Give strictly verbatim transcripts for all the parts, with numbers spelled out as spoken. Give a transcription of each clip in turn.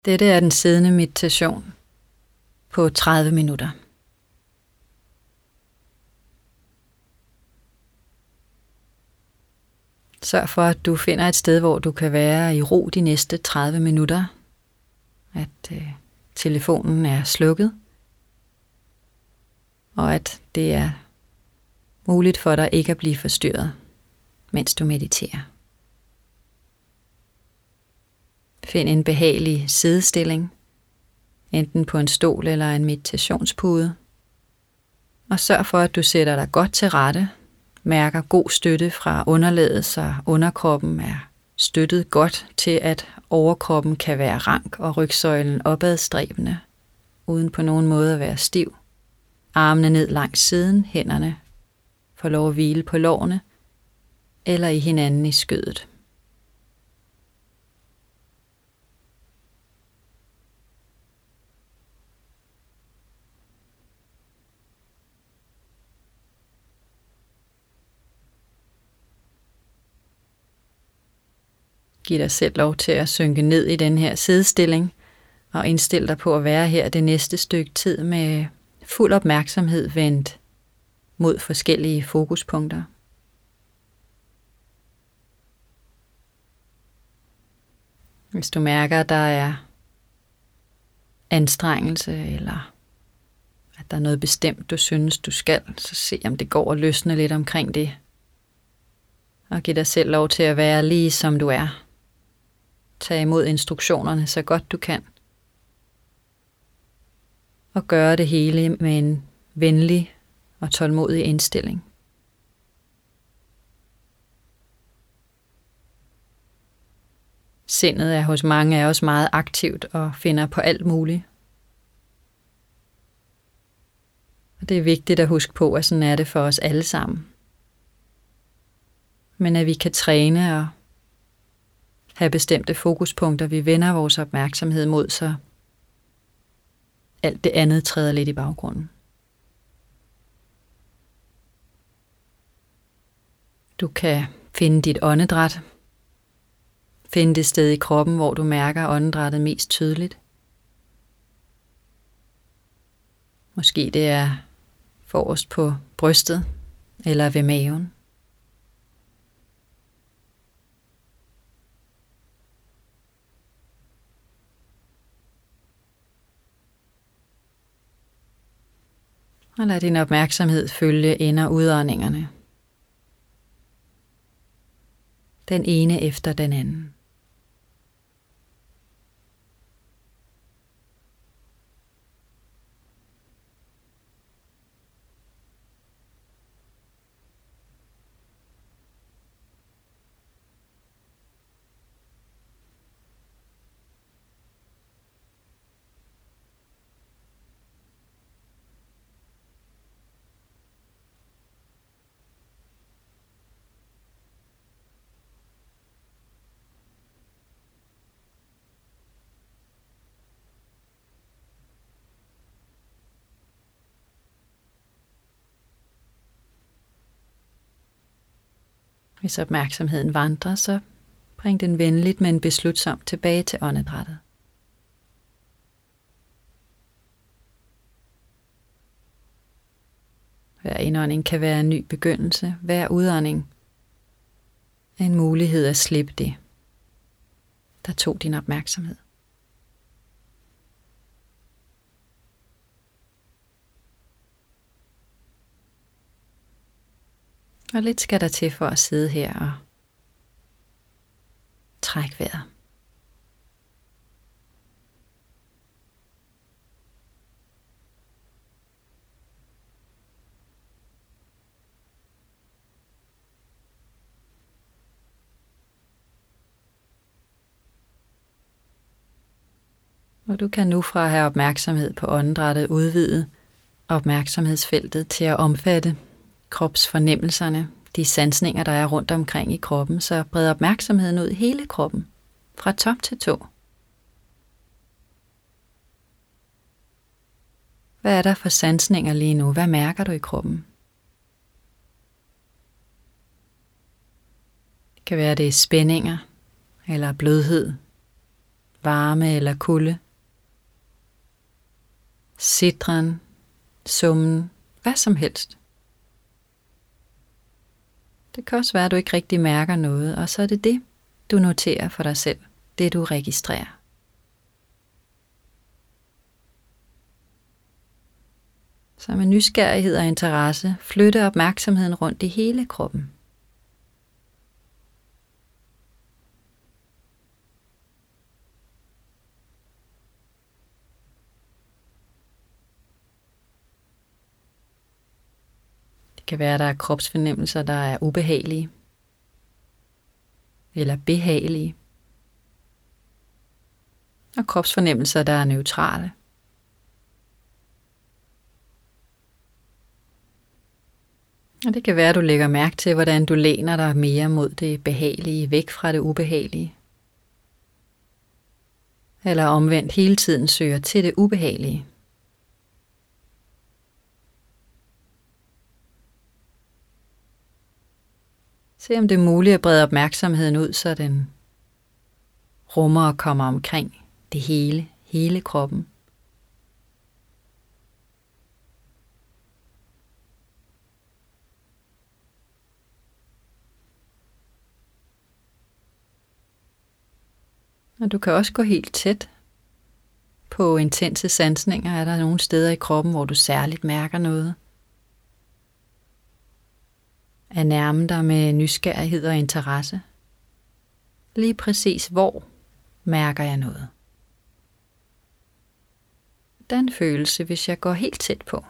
Dette er den siddende meditation på tredive minutter. Sørg for, at du finder et sted, hvor du kan være i ro de næste tredive minutter. At øh, telefonen er slukket. Og at det er muligt for dig ikke at blive forstyrret, mens du mediterer. Find en behagelig siddestilling, enten på en stol eller en meditationspude. Og sørg for, at du sætter dig godt til rette, mærker god støtte fra underlaget, så underkroppen er støttet godt til, at overkroppen kan være rank og rygsøjlen opadstræbende, uden på nogen måde at være stiv. Armene ned langs siden, hænderne får lov at hvile på lårene eller i hinanden i skødet. Giv dig selv lov til at synke ned i den her siddestilling og indstil dig på at være her det næste stykke tid med fuld opmærksomhed vendt mod forskellige fokuspunkter. Hvis du mærker, at der er anstrengelse, eller at der er noget bestemt, du synes, du skal, så se om det går at løsne lidt omkring det. Og giv dig selv lov til at være lige som du er. Tag imod instruktionerne så godt du kan. Og gøre det hele med en venlig og tålmodig indstilling. Sindet er hos mange af os meget aktivt og finder på alt muligt. Og det er vigtigt at huske på, at sådan er det for os alle sammen. Men at vi kan træne og have bestemte fokuspunkter, vi vender vores opmærksomhed mod, så alt det andet træder lidt i baggrunden. Du kan finde dit åndedræt. Finde det sted i kroppen, hvor du mærker åndedrættet mest tydeligt. Måske det er forrest på brystet eller ved maven. Og lad din opmærksomhed følge ind- og udåndingerne. Den ene efter den anden. Hvis opmærksomheden vandrer, så bring den venligt, men beslutsomt tilbage til åndedrættet. Hver indånding kan være en ny begyndelse. Hver udånding er en mulighed at slippe det, der tog din opmærksomhed. Og lidt skal der til for at sidde her og trække vejret. Og du kan nu fra at have opmærksomhed på åndedrættet udvide opmærksomhedsfeltet til at omfatte kropsfornemmelserne, de sansninger, der er rundt omkring i kroppen, så bred opmærksomheden ud i hele kroppen, fra top til tå. Hvad er der for sansninger lige nu? Hvad mærker du i kroppen? Det kan være, det er spændinger, eller blødhed, varme eller kulde, sidren, summen, hvad som helst. Det kan også være, at du ikke rigtig mærker noget, og så er det det, du noterer for dig selv, det du registrerer. Så med nysgerrighed og interesse, flytte opmærksomheden rundt i hele kroppen. Det kan være, at der er kropsfornemmelser, der er ubehagelige eller behagelige, og kropsfornemmelser, der er neutrale. Og det kan være, at du lægger mærke til, hvordan du læner dig mere mod det behagelige, væk fra det ubehagelige. Eller omvendt hele tiden søger til det ubehagelige. Se om det er muligt at brede opmærksomheden ud, så den rummer og kommer omkring det hele, hele kroppen. Og du kan også gå helt tæt på intense sansninger. Er der nogle steder i kroppen, hvor du særligt mærker noget? At nærme dig med nysgerrighed og interesse. Lige præcis hvor mærker jeg noget? Den følelse, hvis jeg går helt tæt på.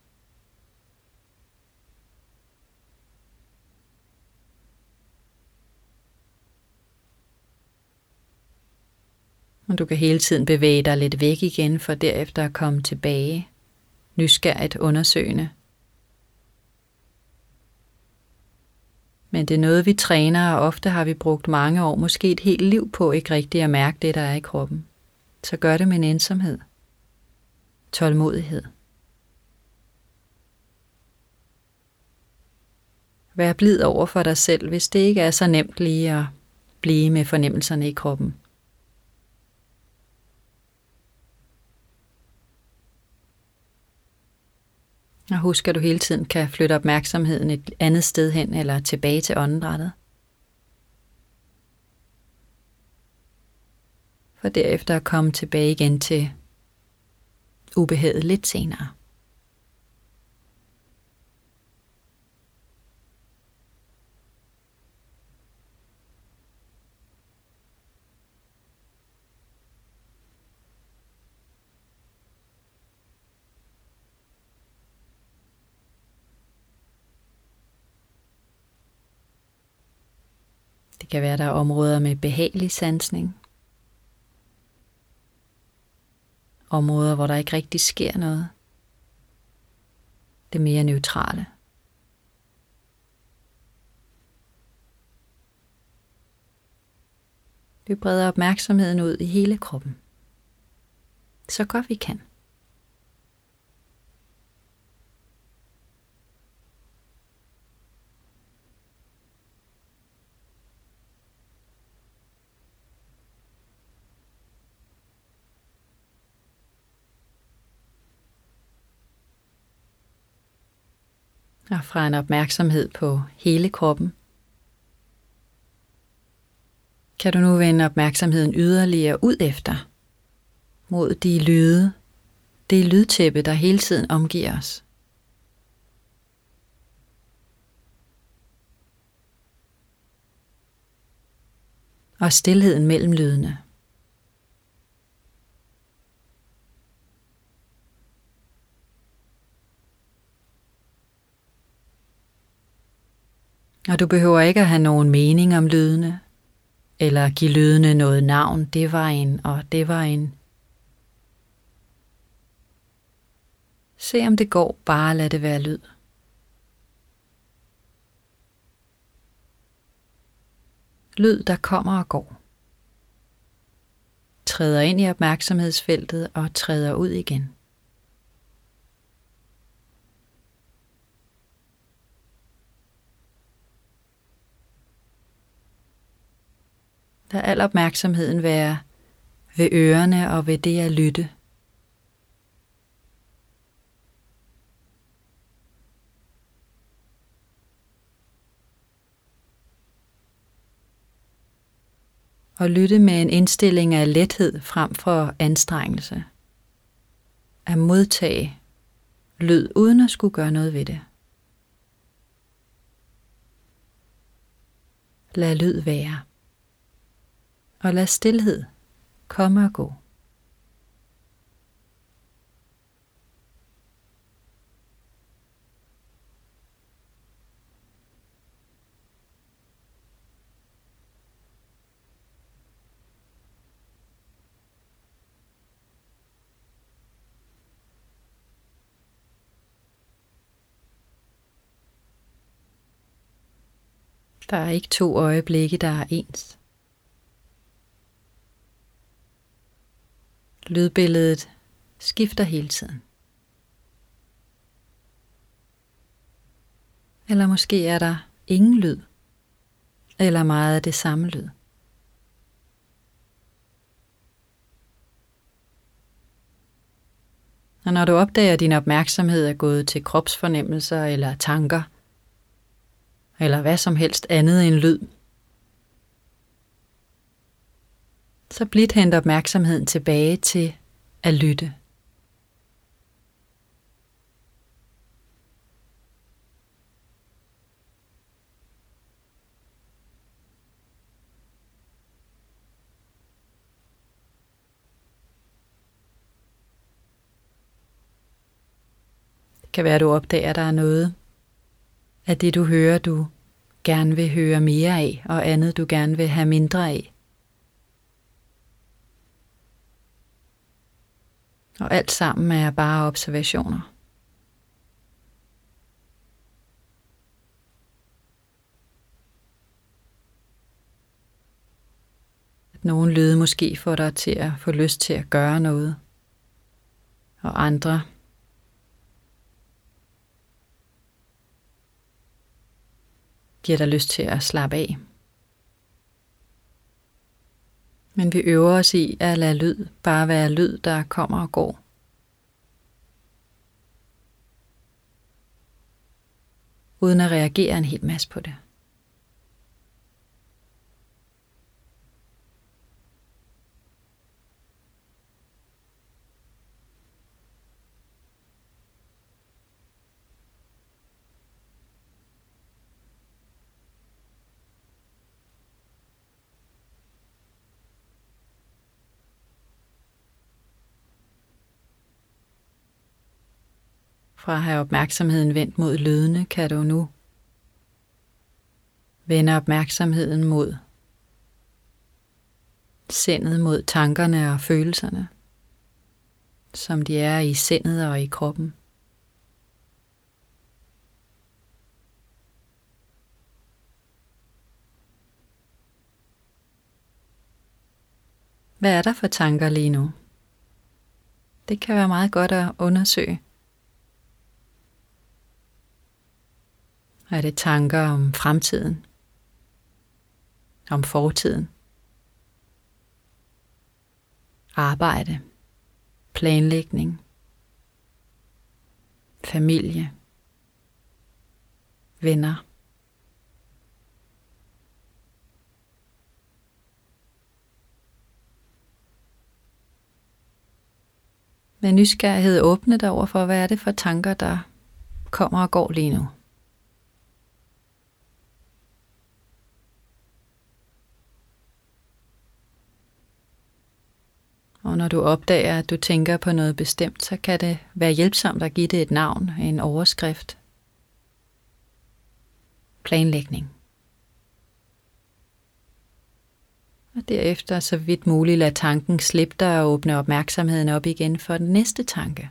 Og du kan hele tiden bevæge dig lidt væk igen, for derefter at komme tilbage, nysgerrigt undersøgende. Men det er noget, vi træner, og ofte har vi brugt mange år, måske et helt liv på, ikke rigtigt at mærke det, der er i kroppen. Så gør det med en ensomhed. Tålmodighed. Vær blid over for dig selv, hvis det ikke er så nemt lige at blive med fornemmelserne i kroppen. Og husk, at du hele tiden kan flytte opmærksomheden et andet sted hen eller tilbage til åndedrættet. For derefter at komme tilbage igen til ubehaget lidt senere. Det kan være, der er områder med behagelig sansning. Områder, hvor der ikke rigtig sker noget. Det mere neutrale. Vi breder opmærksomheden ud i hele kroppen. Så godt vi kan. Og fra en opmærksomhed på hele kroppen, kan du nu vende opmærksomheden yderligere ud efter, mod de lyde, det lydtæppe, der hele tiden omgiver os. Og stilheden mellem lydene. Og du behøver ikke at have nogen mening om lydene, eller give lydene noget navn. Det var en, og det var en. Se om det går, bare lad det være lyd. Lyd, der kommer og går. Træder ind i opmærksomhedsfeltet og træder ud igen. Lad al opmærksomheden være ved ørerne og ved det at lytte. Og lytte med en indstilling af lethed frem for anstrengelse. At modtage lyd uden at skulle gøre noget ved det. Lad lyd være. Og lad stilhed komme og gå. Der er ikke to øjeblikke, der er ens. Lydbilledet skifter hele tiden. Eller måske er der ingen lyd, eller meget af det samme lyd. Og når du opdager, at din opmærksomhed er gået til kropsfornemmelser eller tanker, eller hvad som helst andet end lyd, så blidt hent opmærksomheden tilbage til at lytte. Det kan være, at du opdager, at der er noget af det, du hører, du gerne vil høre mere af, og andet, du gerne vil have mindre af. Og alt sammen er bare observationer. At nogle lyde måske får dig til at få lyst til at gøre noget, og andre giver dig lyst til at slappe af. Men vi øver os i at lade lyd bare være lyd, der kommer og går. Uden at reagere en hel masse på det. Fra at have opmærksomheden vendt mod lydene, kan du nu vende opmærksomheden mod sindet, mod tankerne og følelserne, som de er i sindet og i kroppen. Hvad er der for tanker lige nu? Det kan være meget godt at undersøge. Er det tanker om fremtiden? Om fortiden? Arbejde? Planlægning? Familie? Venner? Med nysgerrighed åbne dig over for, hvad er det for tanker, der kommer og går lige nu. Og når du opdager, at du tænker på noget bestemt, så kan det være hjælpsomt at give det et navn, en overskrift. Planlægning. Og derefter så vidt muligt lad tanken slippe dig og åbne opmærksomheden op igen for den næste tanke.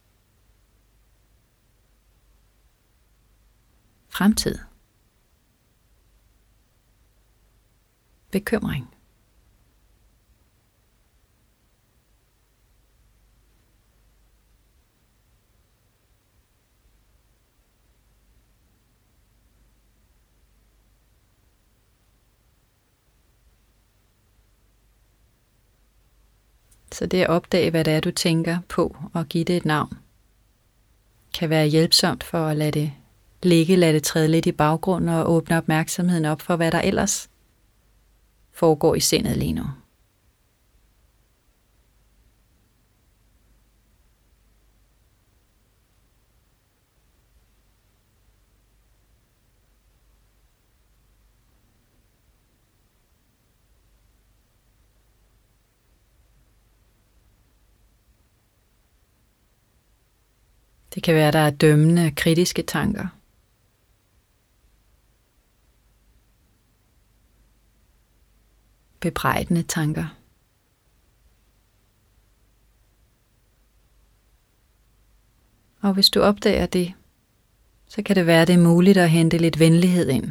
Fremtid. Bekymring. Så det at opdage, hvad det er, du tænker på, og give det et navn, kan være hjælpsomt for at lade det ligge, lade det træde lidt i baggrunden og åbne opmærksomheden op for, hvad der ellers foregår i sindet lige nu. Det kan være, der er dømmende, kritiske tanker. Bebrejdende tanker. Og hvis du opdager det, så kan det være, det er muligt at hente lidt venlighed ind.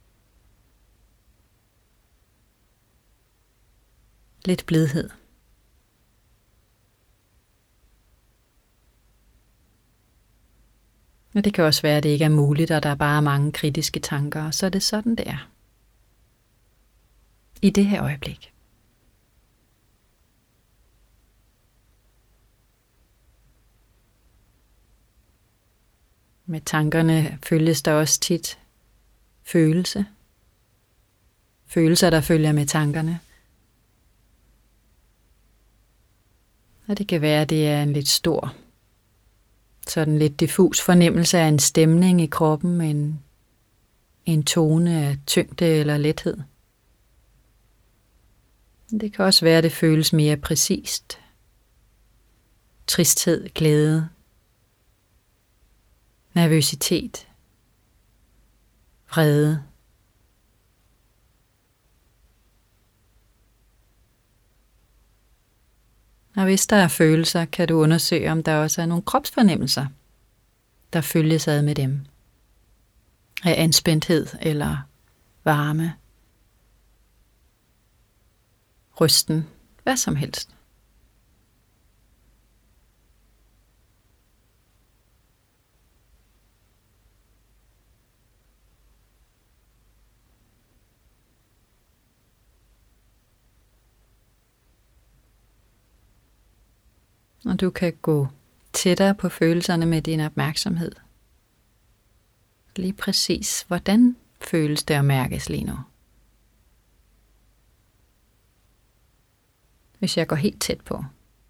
Lidt blidhed. Og det kan også være, at det ikke er muligt, og der er bare mange kritiske tanker, og så er det sådan, det er. I det her øjeblik. Med tankerne følges der også tit følelse. Følelser, der følger med tankerne. Og det kan være, at det er en lidt stor, sådan lidt diffus fornemmelse af en stemning i kroppen, en, en tone af tyngde eller lethed. Det kan også være, at det føles mere præcist. Tristhed, glæde, nervøsitet, vrede. Og hvis der er følelser, kan du undersøge, om der også er nogle kropsfornemmelser, der følges ad med dem. Af anspændthed eller varme, rysten, hvad som helst. Og du kan gå tættere på følelserne med din opmærksomhed. Lige præcis, hvordan føles det at mærkes lige nu? Hvis jeg går helt tæt på.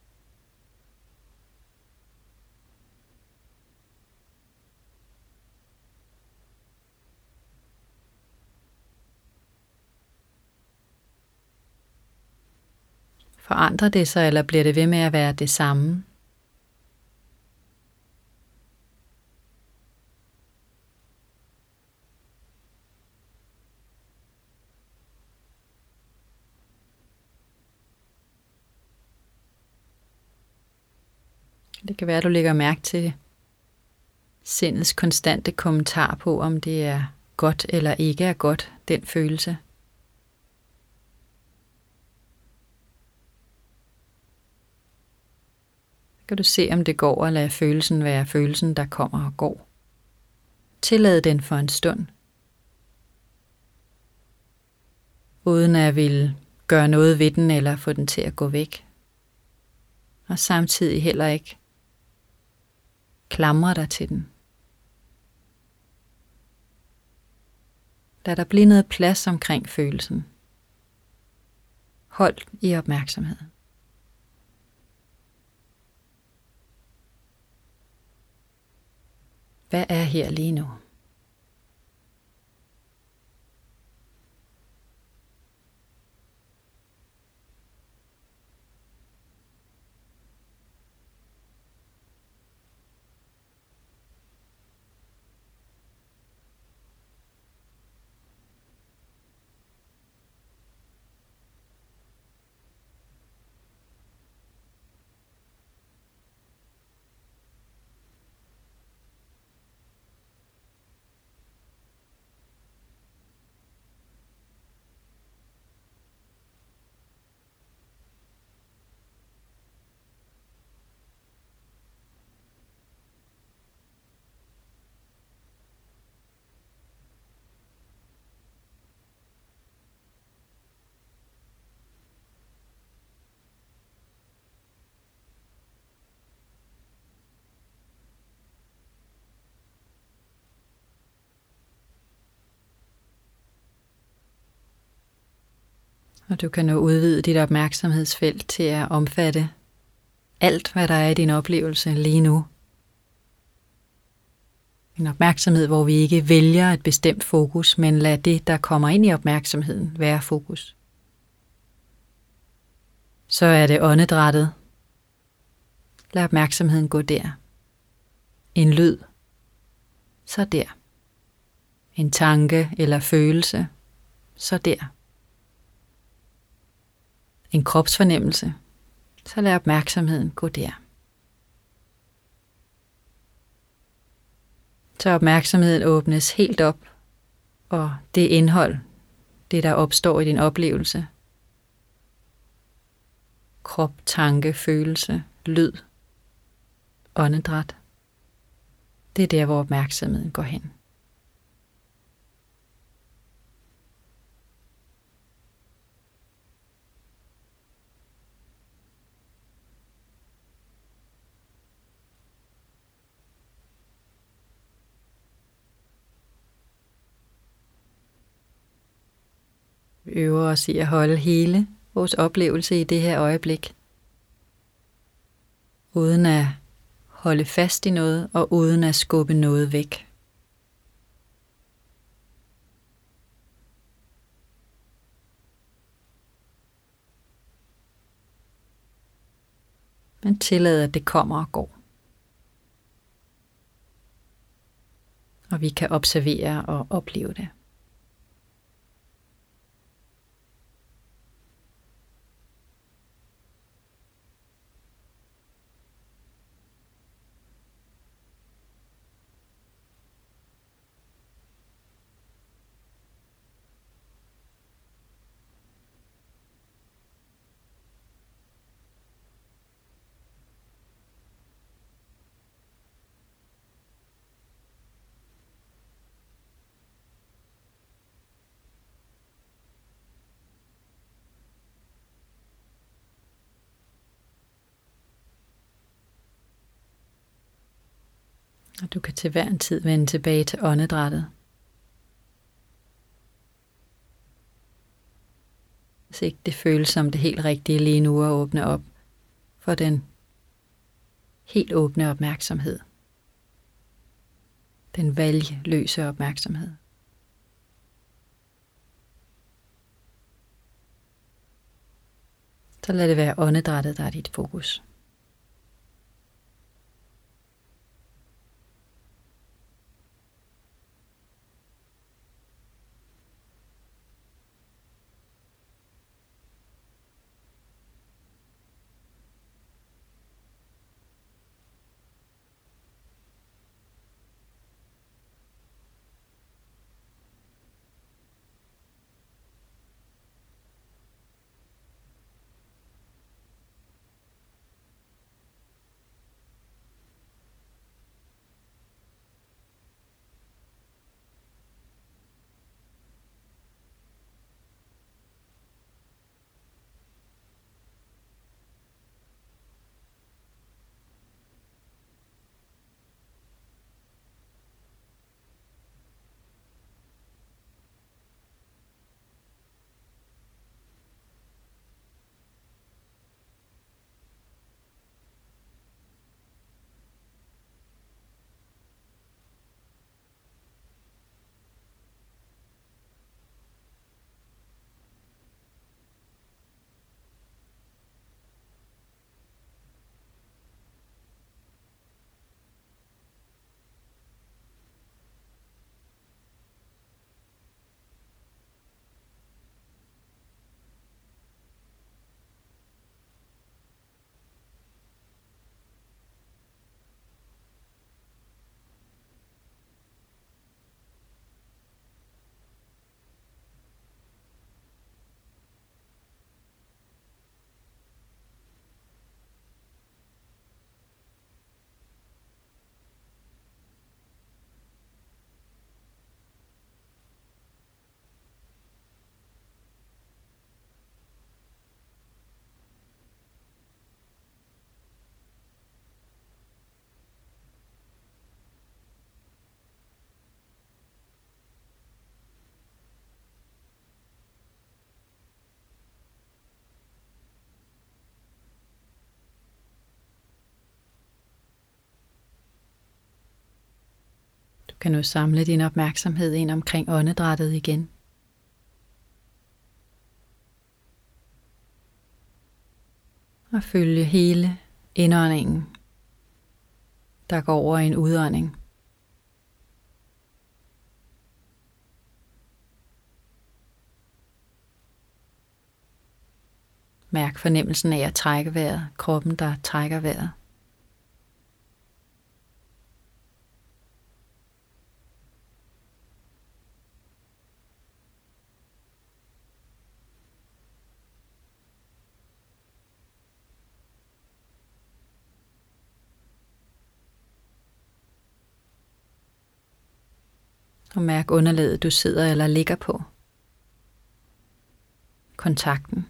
Forandrer det sig, eller bliver det ved med at være det samme? Det kan være, at du lægger mærke til sindets konstante kommentar på, om det er godt eller ikke er godt, den følelse. Så kan du se, om det går at lade følelsen være følelsen, der kommer og går. Tillad den for en stund. Uden at ville gøre noget ved den eller få den til at gå væk. Og samtidig heller ikke klamre dig til den. Lad der blive noget plads omkring følelsen. Hold i opmærksomheden. Hvad er her lige nu? Og du kan nu udvide dit opmærksomhedsfelt til at omfatte alt, hvad der er i din oplevelse lige nu. En opmærksomhed, hvor vi ikke vælger et bestemt fokus, men lad det, der kommer ind i opmærksomheden, være fokus. Så er det åndedrættet. Lad opmærksomheden gå der. En lyd. Så der. En tanke eller følelse. Så der. En kropsfornemmelse. Så lad opmærksomheden gå der. Så opmærksomheden åbnes helt op, og det indhold, det der opstår i din oplevelse, krop, tanke, følelse, lyd, åndedræt, det er der, hvor opmærksomheden går hen. Vi øver os i at holde hele vores oplevelse i det her øjeblik, uden at holde fast i noget og uden at skubbe noget væk. Men tillad, at det kommer og går. Og vi kan observere og opleve det. Og du kan til hver en tid vende tilbage til åndedrættet. Hvis ikke det føles som det helt rigtige lige nu at åbne op for den helt åbne opmærksomhed. Den valgløse opmærksomhed. Så lad det være åndedrættet, der er dit fokus. kan nu samle din opmærksomhed ind omkring åndedrættet igen. Og følge hele indåndingen, der går over i en udånding. Mærk fornemmelsen af at trække vejret, kroppen der trækker vejret. Og mærk underlaget, du sidder eller ligger på. Kontakten.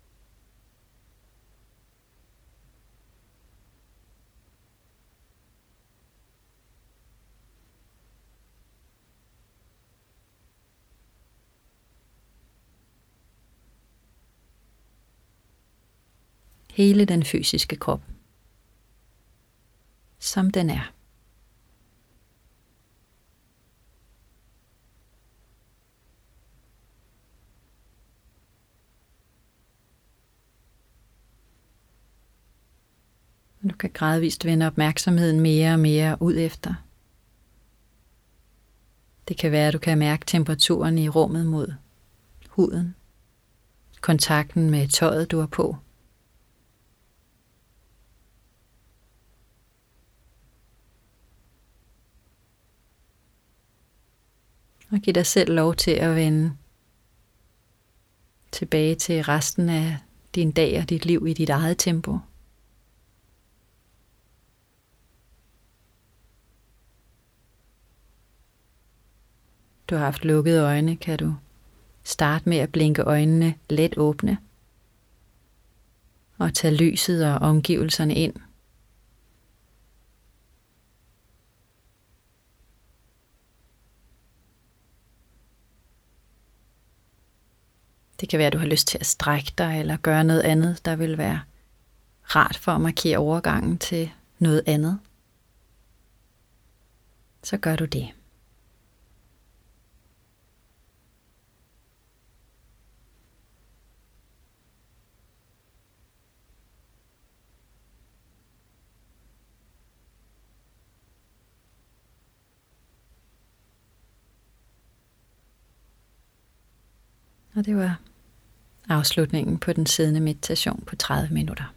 Hele den fysiske krop, som den er. Du kan gradvist vende opmærksomheden mere og mere ud efter. Det kan være, at du kan mærke temperaturen i rummet mod huden, kontakten med tøjet, du har på. Og giv dig selv lov til at vende tilbage til resten af din dag og dit liv i dit eget tempo. Du har haft lukkede øjne, kan du starte med at blinke øjnene let åbne og tage lyset og omgivelserne ind. Det kan være, at du har lyst til at strække dig eller gøre noget andet, der vil være rart for at markere overgangen til noget andet. Så gør du det. Og det var afslutningen på den siddende meditation på tredive minutter.